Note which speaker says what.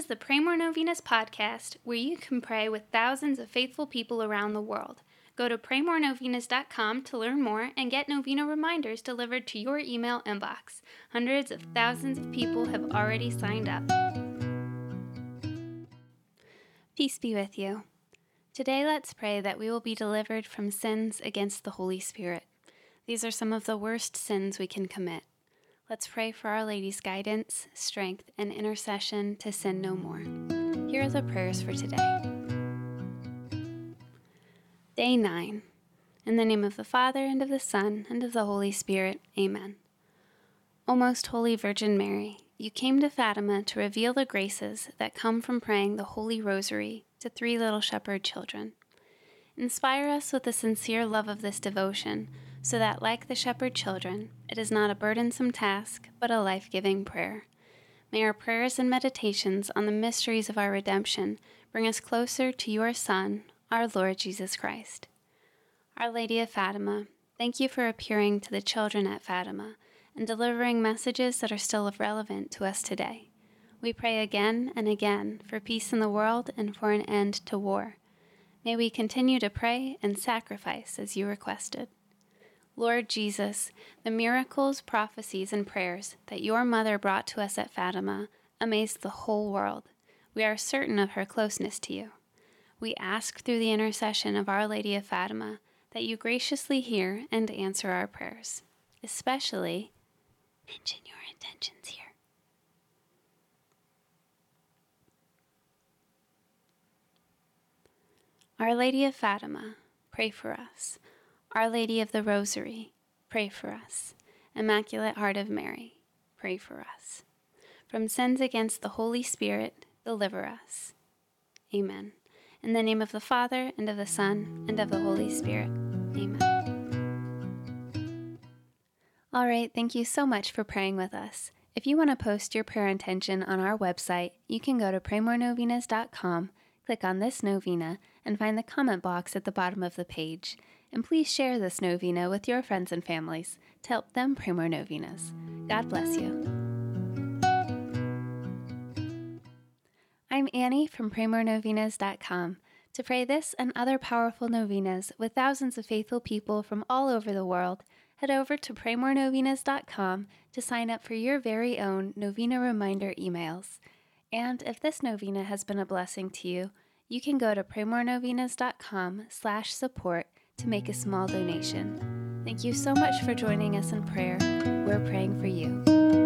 Speaker 1: the Pray More Novenas podcast, where you can pray with thousands of faithful people around the world. Go to praymorenovenas.com to learn more and get novena reminders delivered to your email inbox. Hundreds of thousands of people have already signed up. Peace be with you. Today, let's pray that we will be delivered from sins against the Holy Spirit. These are some of the worst sins we can commit. Let's pray for Our Lady's guidance, strength, and intercession to sin no more. Here are the prayers for today. Day 9. In the name of the Father, and of the Son, and of the Holy Spirit. Amen. O most holy Virgin Mary, you came to Fatima to reveal the graces that come from praying the Holy Rosary to 3 little shepherd children. Inspire us with a sincere love of this devotion, so that, like the shepherd children, it is not a burdensome task, but a life-giving prayer. May our prayers and meditations on the mysteries of our redemption bring us closer to your Son, our Lord Jesus Christ. Our Lady of Fatima, thank you for appearing to the children at Fatima and delivering messages that are still relevant to us today. We pray again and again for peace in the world and for an end to war. May we continue to pray and sacrifice as you requested. Lord Jesus, the miracles, prophecies, and prayers that your mother brought to us at Fatima amazed the whole world. We are certain of her closeness to you. We ask through the intercession of Our Lady of Fatima that you graciously hear and answer our prayers. Especially, mention your intentions here. Our Lady of Fatima, pray for us. Our Lady of the Rosary, pray for us. Immaculate Heart of Mary, pray for us. From sins against the Holy Spirit, deliver us. Amen. In the name of the Father, and of the Son, and of the Holy Spirit. Amen. All right, thank you so much for praying with us. If you want to post your prayer intention on our website, you can go to praymorenovenas.com, click on this novena, and find the comment box at the bottom of the page. And please share this novena with your friends and families to help them pray more novenas. God bless you. I'm Annie from praymorenovenas.com. To pray this and other powerful novenas with thousands of faithful people from all over the world, head over to praymorenovenas.com to sign up for your very own novena reminder emails. And if this novena has been a blessing to you, you can go to praymorenovenas.com/support to make a small donation. Thank you so much for joining us in prayer. We're praying for you.